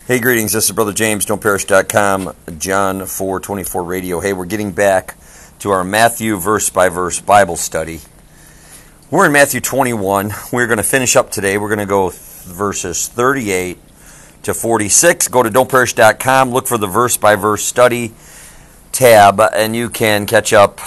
Hey, greetings. This is Brother James, don'tperish.com, John 4:24 radio. Hey, we're getting back to our Matthew verse-by-verse Bible study. We're in Matthew 21. We're going to finish up today. We're going to go verses 38 to 46. Go to don'tperish.com, look for the verse-by-verse study tab, and you can catch up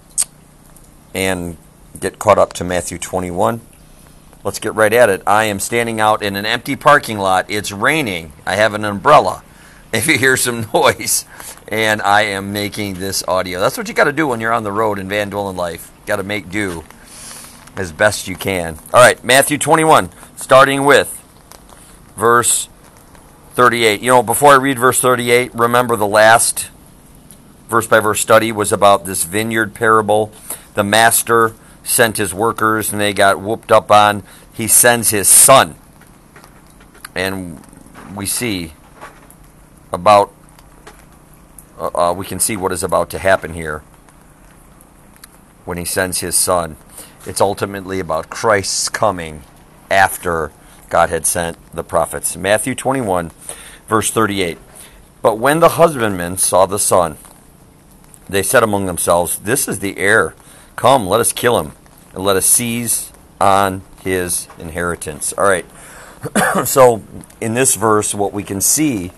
and get caught up to Matthew 21. Let's get right at it. I am standing out in an empty parking lot. It's raining. I have an umbrella. If you hear some noise, and I am making this audio. That's what you got to do when you're on the road in Van Dwellen life. Got to make do as best you can. All right, Matthew 21, starting with verse 38. You know, before I read verse 38, remember the last verse-by-verse study was about this vineyard parable. The master sent his workers and they got whooped up on. He sends his son. And we see about, we can see what is about to happen here when he sends his son. It's ultimately about Christ's coming after God had sent the prophets. Matthew 21, verse 38. But when the husbandmen saw the son, they said among themselves, "This is the heir. Come, let us kill him, and let us seize on his inheritance." All right. So, in this verse, what we can see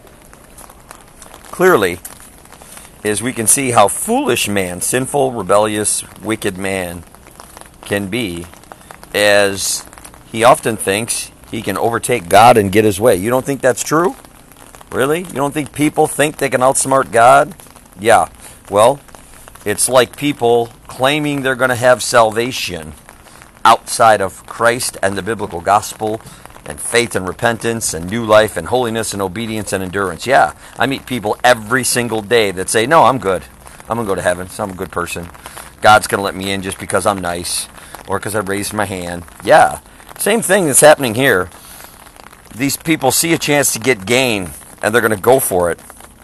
clearly is we can see how foolish man, sinful, rebellious, wicked man can be, as he often thinks he can overtake God and get his way. You don't think that's true? Really? You don't think people think they can outsmart God? Yeah. Well, it's like people claiming they're going to have salvation outside of Christ and the biblical gospel and faith and repentance and new life and holiness and obedience and endurance. Yeah, I meet people every single day that say, "No, I'm good. I'm going to go to heaven, so I'm a good person. God's going to let me in just because I'm nice or because I raised my hand." Yeah, same thing that's happening here. These people see a chance to get gain and they're going to go for it.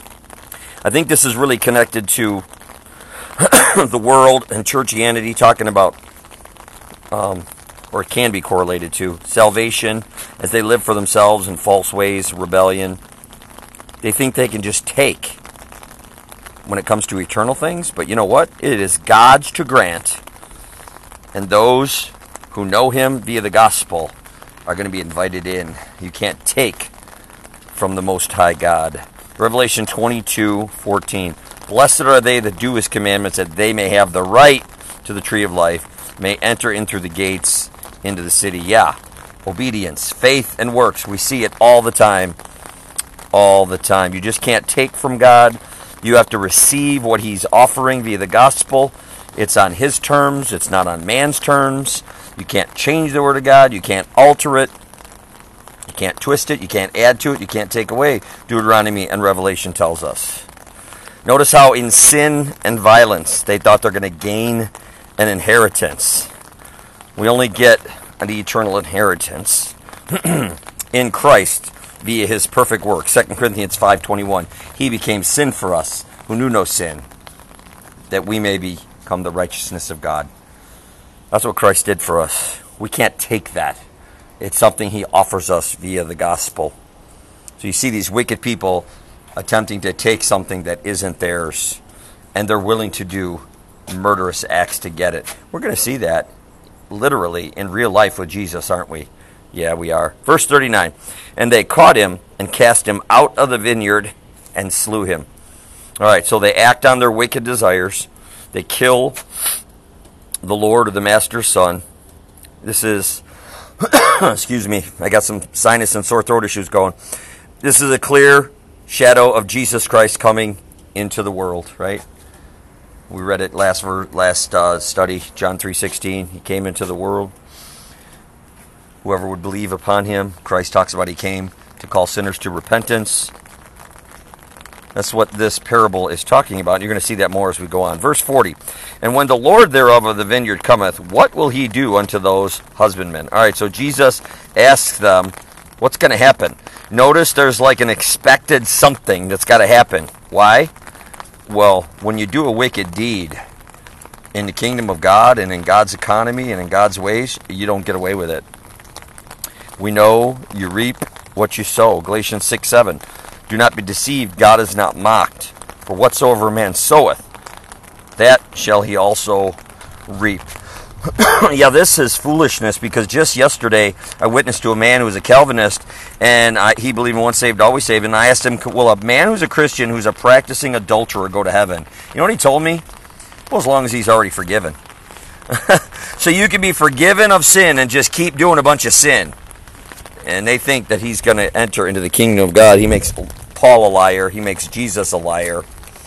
I think this is really connected to the world and churchianity, talking about, or it can be correlated to, salvation as they live for themselves in false ways, rebellion. They think they can just take when it comes to eternal things, but you know what? It is God's to grant, and those who know Him via the gospel are going to be invited in. You can't take from the Most High God. Revelation 22:14. Blessed are they that do His commandments, that they may have the right to the tree of life, may enter in through the gates into the city. Yeah, obedience, faith, and works. We see it all the time. All the time. You just can't take from God. You have to receive what He's offering via the gospel. It's on His terms. It's not on man's terms. You can't change the Word of God. You can't alter it. You can't twist it. You can't add to it. You can't take away. Deuteronomy and Revelation tells us. Notice how in sin and violence they thought they're going to gain an inheritance. We only get an eternal inheritance in Christ via His perfect work. 2 Corinthians 5:21. He became sin for us who knew no sin, that we may become the righteousness of God. That's what Christ did for us. We can't take that. It's something He offers us via the gospel. So you see these wicked people attempting to take something that isn't theirs, and they're willing to do murderous acts to get it. We're going to see that literally in real life with Jesus, aren't we? Yeah, we are. Verse 39, and they caught Him and cast Him out of the vineyard and slew Him. All right, so they act on their wicked desires. They kill the Lord or the Master's Son. This is, excuse me, I got some sinus and sore throat issues going. This is a clear shadow of Jesus Christ coming into the world, right? We read it last study, John 3:16. He came into the world. Whoever would believe upon Him, Christ talks about He came to call sinners to repentance. That's what this parable is talking about. You're going to see that more as we go on. Verse 40. And when the Lord thereof of the vineyard cometh, what will He do unto those husbandmen? All right, so Jesus asks them, what's going to happen? Notice there's like an expected something that's got to happen. Why? Well, when you do a wicked deed in the kingdom of God and in God's economy and in God's ways, you don't get away with it. We know you reap what you sow. Galatians 6:7. Do not be deceived, God is not mocked. For whatsoever a man soweth, that shall he also reap. Yeah, this is foolishness, because just yesterday I witnessed to a man who was a Calvinist, and he believed in once saved, always saved, and I asked him, will a man who's a Christian, who's a practicing adulterer, go to heaven? You know what he told me? Well, as long as he's already forgiven. So you can be forgiven of sin and just keep doing a bunch of sin. And they think that he's going to enter into the kingdom of God. He makes Paul a liar. He makes Jesus a liar.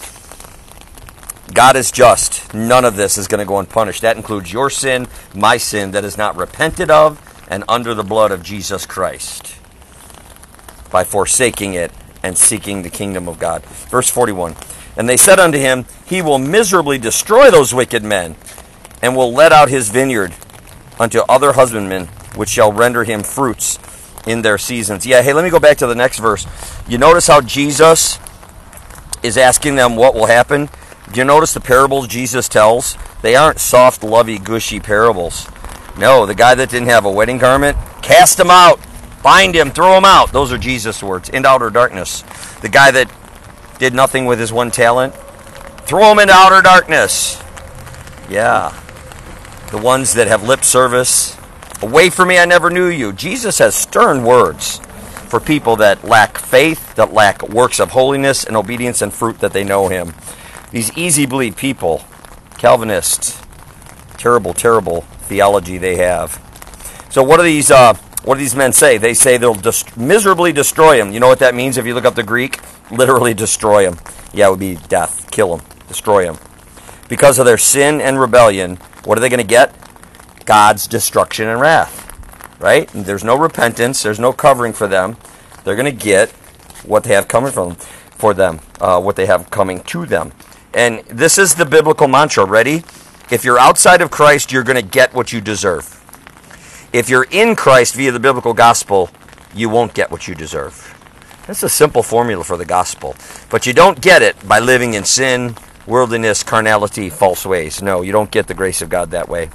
God is just. None of this is going to go unpunished. That includes your sin, my sin, that is not repented of and under the blood of Jesus Christ, by forsaking it and seeking the kingdom of God. Verse 41, and they said unto him, he will miserably destroy those wicked men, and will let out his vineyard unto other husbandmen, which shall render him fruits in their seasons. Yeah, hey, let me go back to the next verse. You notice how Jesus is asking them what will happen? Do you notice the parables Jesus tells? They aren't soft, lovey, gushy parables. No, the guy that didn't have a wedding garment, cast him out, bind him, throw him out. Those are Jesus' words, into outer darkness. The guy that did nothing with his one talent, throw him into outer darkness. Yeah. The ones that have lip service, away from me, I never knew you. Jesus has stern words for people that lack faith, that lack works of holiness and obedience and fruit that they know him. These easy-believe people, Calvinists, terrible, terrible theology they have. So what do these men say? They say they'll miserably destroy him. You know what that means if you look up the Greek? Literally destroy him. Yeah, it would be death. Kill him. Destroy him. Because of their sin and rebellion, what are they going to get? God's destruction and wrath. Right? And there's no repentance. There's no covering for them. They're going to get what they have coming for them, what they have coming to them. And this is the biblical mantra. Ready? If you're outside of Christ, you're going to get what you deserve. If you're in Christ via the biblical gospel, you won't get what you deserve. That's a simple formula for the gospel. But you don't get it by living in sin, worldliness, carnality, false ways. No, you don't get the grace of God that way.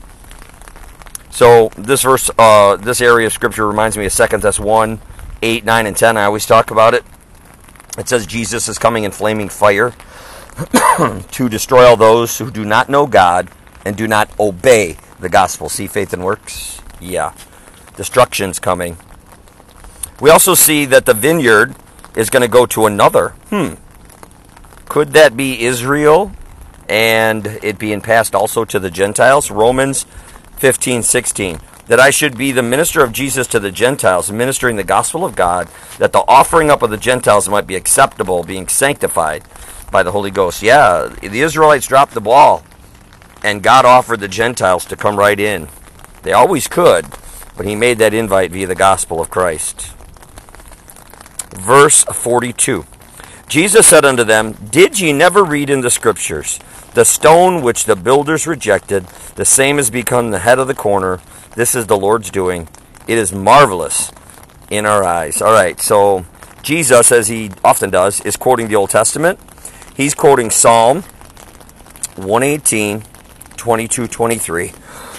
So this verse, this area of Scripture reminds me of 2 Thess 1, 8, 9, and 10. I always talk about it. It says Jesus is coming in flaming fire to destroy all those who do not know God and do not obey the gospel. See faith and works? Yeah. Destruction's coming. We also see that the vineyard is going to go to another. Could that be Israel and it being passed also to the Gentiles? Romans 15:16. That I should be the minister of Jesus to the Gentiles, ministering the gospel of God, that the offering up of the Gentiles might be acceptable, being sanctified by the Holy Ghost. Yeah, the Israelites dropped the ball, and God offered the Gentiles to come right in. They always could, but he made that invite via the gospel of Christ. Verse 42. Jesus said unto them, did ye never read in the Scriptures, the stone which the builders rejected, the same has become the head of the corner. This is the Lord's doing. It is marvelous in our eyes. All right, so Jesus, as he often does, is quoting the Old Testament. He's quoting Psalm 118, 22, 23.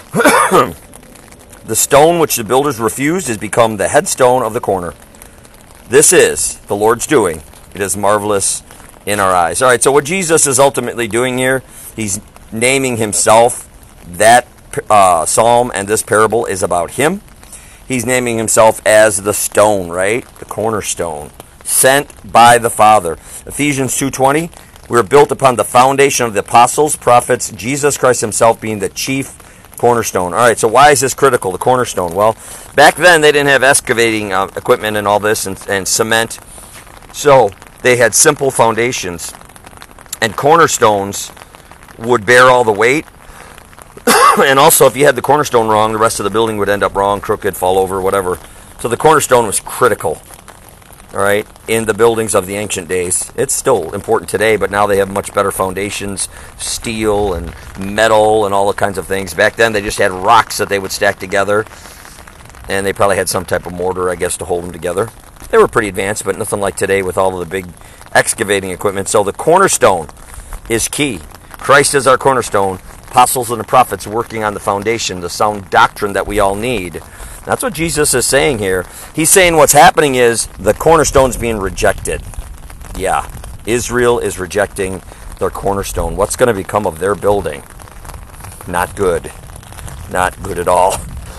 The stone which the builders refused has become the headstone of the corner. This is the Lord's doing. It is marvelous in our eyes. All right, so what Jesus is ultimately doing here, he's naming himself. That psalm and this parable is about him. He's naming himself as the stone, right? The cornerstone, sent by the Father. Ephesians 2:20, we are built upon the foundation of the apostles, prophets, Jesus Christ himself being the chief cornerstone. All right, so why is this critical, the cornerstone? Well, back then they didn't have excavating equipment and all this and cement. So they had simple foundations, and cornerstones would bear all the weight. And also, if you had the cornerstone wrong, the rest of the building would end up wrong, crooked, fall over, whatever. So the cornerstone was critical, all right, in the buildings of the ancient days. It's still important today, but now they have much better foundations, steel and metal and all the kinds of things. Back then, they just had rocks that they would stack together, and they probably had some type of mortar, I guess, to hold them together. They were pretty advanced, but nothing like today with all of the big excavating equipment. So the cornerstone is key. Christ is our cornerstone. Apostles and the prophets working on the foundation, the sound doctrine that we all need. That's what Jesus is saying here. He's saying what's happening is the cornerstone's being rejected. Yeah, Israel is rejecting their cornerstone. What's going to become of their building? Not good. Not good at all.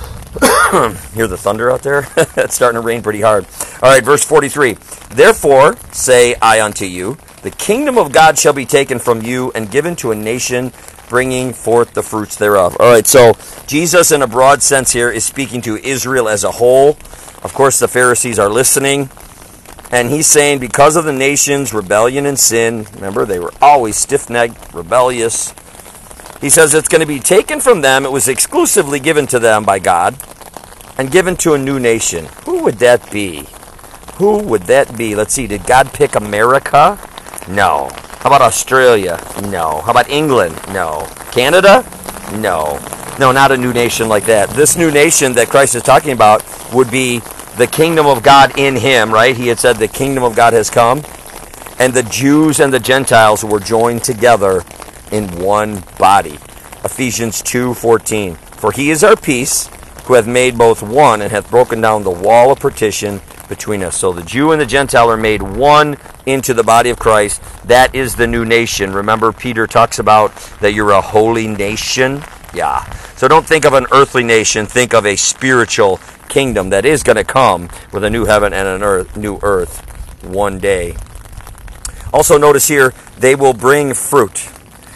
Hear the thunder out there? It's starting to rain pretty hard. All right, verse 43. Therefore, say I unto you, the kingdom of God shall be taken from you and given to a nation bringing forth the fruits thereof. All right, so Jesus in a broad sense here is speaking to Israel as a whole. Of course, the Pharisees are listening. And he's saying because of the nation's rebellion and sin, remember, they were always stiff-necked, rebellious. He says it's going to be taken from them. It was exclusively given to them by God and given to a new nation. Who would that be? Who would that be? Let's see. Did God pick America? No. How about Australia? No. How about England? No. Canada? No. No, not a new nation like that. This new nation that Christ is talking about would be the kingdom of God in him, right? He had said the kingdom of God has come. And the Jews and the Gentiles were joined together in one body. Ephesians 2:14. For he is our peace, who hath made both one, and hath broken down the wall of partition between us. So the Jew and the Gentile are made one into the body of Christ. That is the new nation. Remember, Peter talks about that you're a holy nation. Yeah. So don't think of an earthly nation. Think of a spiritual kingdom that is going to come with a new heaven and a new earth one day. Also notice here, they will bring fruit.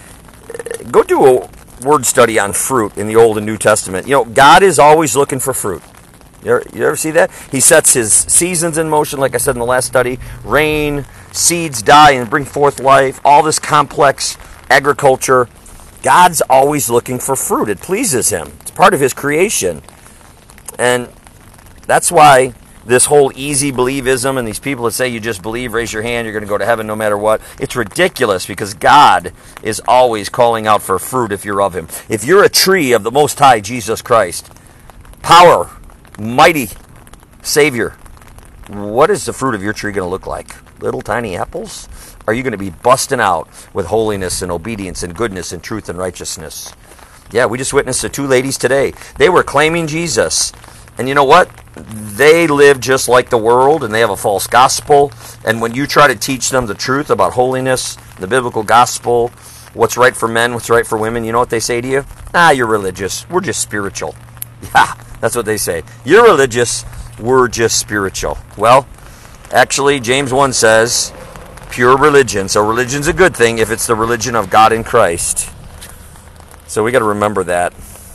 Go do a word study on fruit in the Old and New Testament. You know, God is always looking for fruit. You ever see that? He sets his seasons in motion, like I said in the last study. Rain, seeds die and bring forth life. All this complex agriculture. God's always looking for fruit. It pleases him. It's part of his creation. And that's why this whole easy believism and these people that say you just believe, raise your hand, you're going to go to heaven no matter what. It's ridiculous because God is always calling out for fruit if you're of him. If you're a tree of the Most High, Jesus Christ, power, mighty Savior, what is the fruit of your tree going to look like? Little tiny apples? Are you going to be busting out with holiness and obedience and goodness and truth and righteousness? Yeah, we just witnessed the two ladies today. They were claiming Jesus. And you know what? They live just like the world, and they have a false gospel. And when you try to teach them the truth about holiness, the biblical gospel, what's right for men, what's right for women, you know what they say to you? You're religious. We're just spiritual. Yeah, that's what they say. You're religious. We're just spiritual. Well, actually, James 1 says, pure religion. So religion's a good thing if it's the religion of God in Christ. So we got to remember that.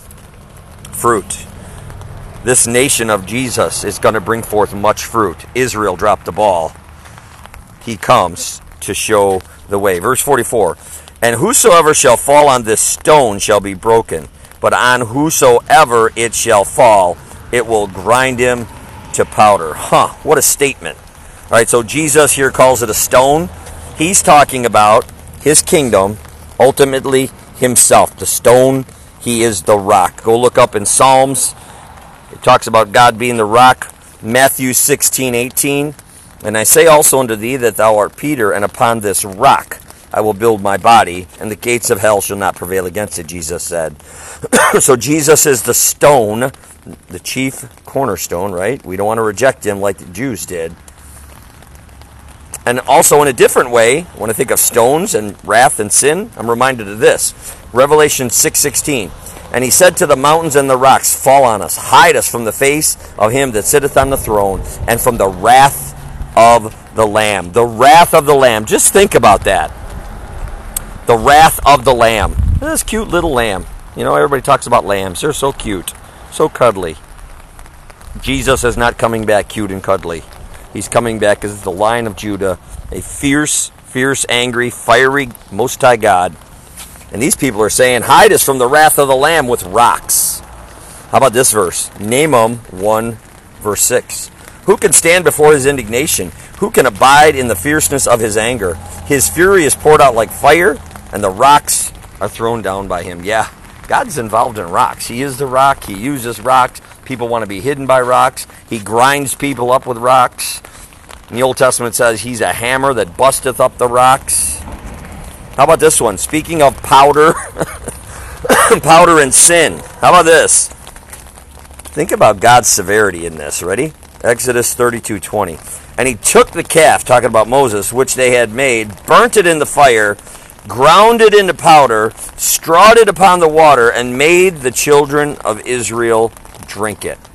Fruit. This nation of Jesus is going to bring forth much fruit. Israel dropped the ball. He comes to show the way. Verse 44. And whosoever shall fall on this stone shall be broken, but on whosoever it shall fall, it will grind him to powder. What a statement. All right, so Jesus here calls it a stone. He's talking about his kingdom, ultimately himself. The stone, he is the rock. Go look up in Psalms. It talks about God being the rock. Matthew 16:18. And I say also unto thee that thou art Peter, and upon this rock I will build my body, and the gates of hell shall not prevail against it, Jesus said. So Jesus is the stone, the chief cornerstone, right? We don't want to reject him like the Jews did. And also in a different way, when I think of stones and wrath and sin, I'm reminded of this. Revelation 6:16. And he said to the mountains and the rocks, fall on us, hide us from the face of him that sitteth on the throne, and from the wrath of the Lamb. The wrath of the Lamb. Just think about that. The wrath of the Lamb. This cute little lamb. You know, everybody talks about lambs. They're so cute, so cuddly. Jesus is not coming back cute and cuddly. He's coming back as the Lion of Judah, a fierce, angry, fiery, Most High God. And these people are saying, hide us from the wrath of the Lamb with rocks. How about this verse? Nahum 1, verse 6. Who can stand before his indignation? Who can abide in the fierceness of his anger? His fury is poured out like fire, and the rocks are thrown down by him. Yeah, God's involved in rocks. He is the rock. He uses rocks. People want to be hidden by rocks. He grinds people up with rocks. In the Old Testament, it says he's a hammer that busteth up the rocks. How about this one? Speaking of powder, powder and sin. How about this? Think about God's severity in this. Ready? Exodus 32:20. And he took the calf, talking about Moses, which they had made, burnt it in the fire, ground it into powder, strawed it upon the water, and made the children of Israel drink it.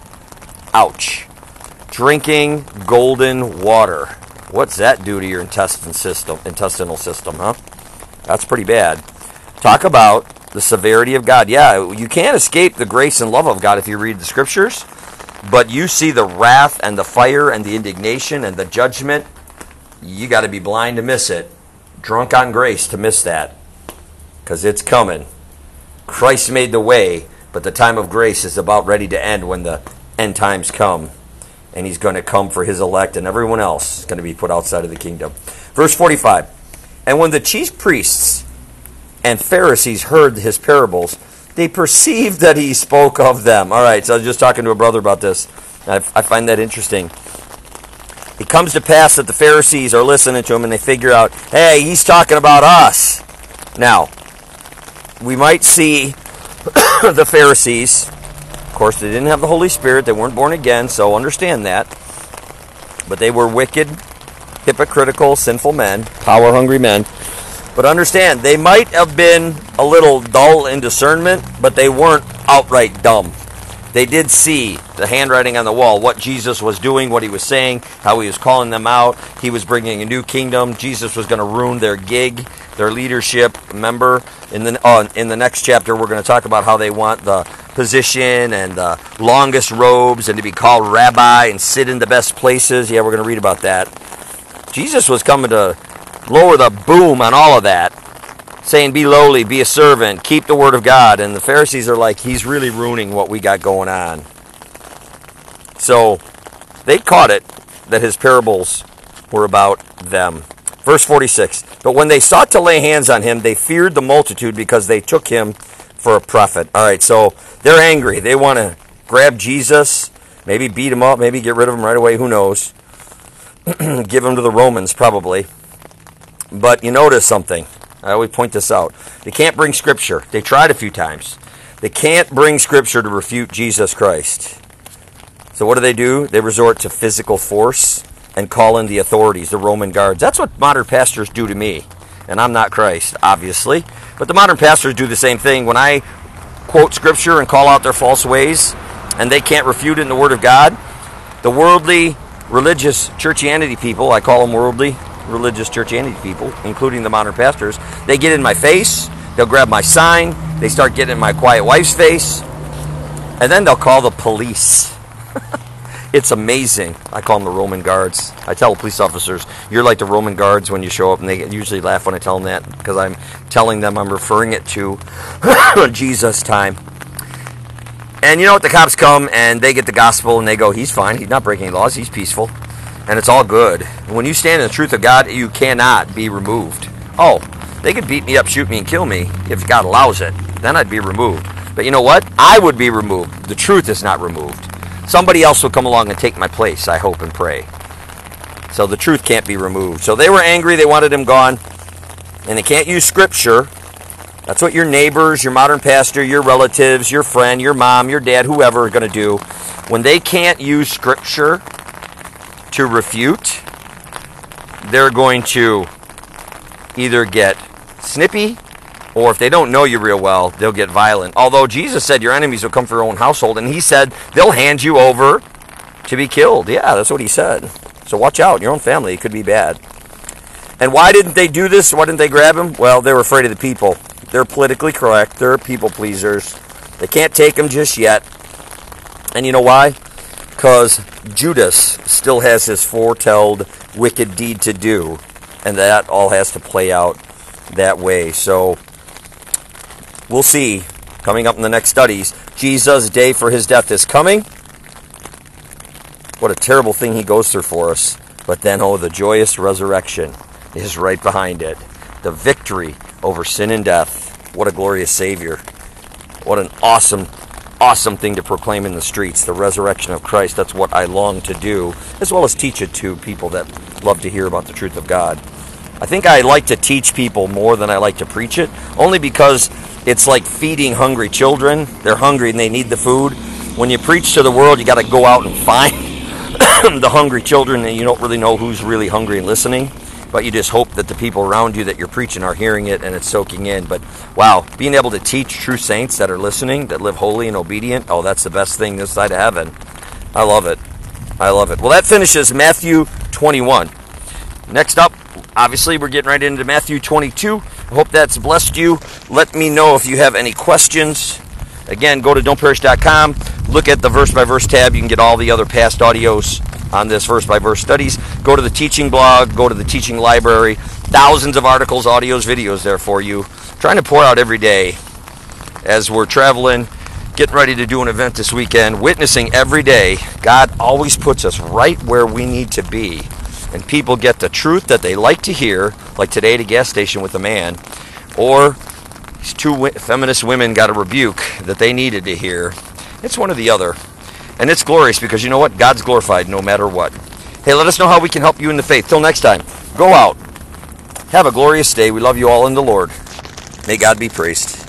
Ouch. Drinking golden water. What's that do to your intestinal system, huh? That's pretty bad. Talk about the severity of God. Yeah, you can't escape the grace and love of God if you read the scriptures, but you see the wrath and the fire and the indignation and the judgment. You got to be blind to miss it. Drunk on grace to miss that, because it's coming. Christ made the way, but the time of grace is about ready to end when the end times come, and he's going to come for his elect, and everyone else is going to be put outside of the kingdom. Verse 45, and when the chief priests and Pharisees heard his parables, they perceived that he spoke of them. All right, so I was just talking to a brother about this. I find that interesting. It comes to pass that the Pharisees are listening to him and they figure out, hey, he's talking about us. Now, we might see the Pharisees, of course, they didn't have the Holy Spirit, they weren't born again, so understand that. But they were wicked, hypocritical, sinful men, power-hungry men. But understand, they might have been a little dull in discernment, but they weren't outright dumb. They did see the handwriting on the wall, what Jesus was doing, what he was saying, how he was calling them out. He was bringing a new kingdom. Jesus was going to ruin their gig, their leadership. Remember, in the next chapter, we're going to talk about how they want the position and the longest robes and to be called rabbi and sit in the best places. Yeah, we're going to read about that. Jesus was coming to lower the boom on all of that, saying, be lowly, be a servant, keep the word of God. And the Pharisees are like, he's really ruining what we got going on. So they caught it that his parables were about them. Verse 46, but when they sought to lay hands on him, they feared the multitude because they took him for a prophet. All right, so they're angry. They want to grab Jesus, maybe beat him up, maybe get rid of him right away, who knows. Give him to the Romans, probably. But you notice something. I always point this out. They can't bring Scripture. They tried a few times. They can't bring Scripture to refute Jesus Christ. So what do? They resort to physical force and call in the authorities, the Roman guards. That's what modern pastors do to me. And I'm not Christ, obviously. But the modern pastors do the same thing. When I quote Scripture and call out their false ways, and they can't refute it in the Word of God, the worldly, religious, churchianity people, I call them worldly, religious churchianity people, including the modern pastors, they get in my face, they'll grab my sign, they start getting in my quiet wife's face, and then they'll call the police. It's amazing. I call them the Roman guards. I tell police officers, you're like the Roman guards when you show up, and they usually laugh when I tell them that, because I'm telling them I'm referring it to Jesus' time. And you know what? The cops come, and they get the gospel, and they go, he's fine, he's not breaking laws, he's peaceful. And it's all good. When you stand in the truth of God, you cannot be removed. Oh, they could beat me up, shoot me, and kill me if God allows it. Then I'd be removed. But you know what? I would be removed. The truth is not removed. Somebody else will come along and take my place, I hope and pray. So the truth can't be removed. So they were angry. They wanted him gone. And they can't use Scripture. That's what your neighbors, your modern pastor, your relatives, your friend, your mom, your dad, whoever are going to do. When they can't use Scripture to refute, they're going to either get snippy, or if they don't know you real well, they'll get violent. Although Jesus said your enemies will come for your own household, and he said they'll hand you over to be killed. Yeah, that's what he said. So watch out, your own family, it could be bad. And why didn't they do this? Why didn't they grab him? Well, they were afraid of the people. They're politically correct. They're people pleasers. They can't take him just yet. And you know why? Because Judas still has his foretold wicked deed to do, and that all has to play out that way. So we'll see, coming up in the next studies, Jesus' day for his death is coming. What a terrible thing he goes through for us. But then, oh, the joyous resurrection is right behind it. The victory over sin and death. What a glorious Savior. What an awesome thing to proclaim in the streets, the resurrection of Christ. That's what I long to do, as well as teach it to people that love to hear about the truth of God. I think I like to teach people more than I like to preach it, only because it's like feeding hungry children. They're hungry and they need the food. when you preach to the world, you got to go out and find the hungry children, and you don't really know who's really hungry and listening, but you just hope that the people around you that you're preaching are hearing it and it's soaking in. But wow, being able to teach true saints that are listening, that live holy and obedient, oh, that's the best thing this side of heaven. I love it. I love it. Well, that finishes Matthew 21. Next up, obviously, we're getting right into Matthew 22. I hope that's blessed you. Let me know if you have any questions. Again, go to don'tperish.com. Look at the verse-by-verse tab. You can get all the other past audios on this verse-by-verse studies. Go to the teaching blog. Go to the teaching library. Thousands of articles, audios, videos there for you. Trying to pour out every day as we're traveling, getting ready to do an event this weekend, witnessing every day. God always puts us right where we need to be. And people get the truth that they like to hear, like today at a gas station with a man, or these two feminist women got a rebuke that they needed to hear. It's one or the other. And it's glorious because you know what? God's glorified no matter what. Hey, let us know how we can help you in the faith. Till next time, go out. Have a glorious day. We love you all in the Lord. May God be praised.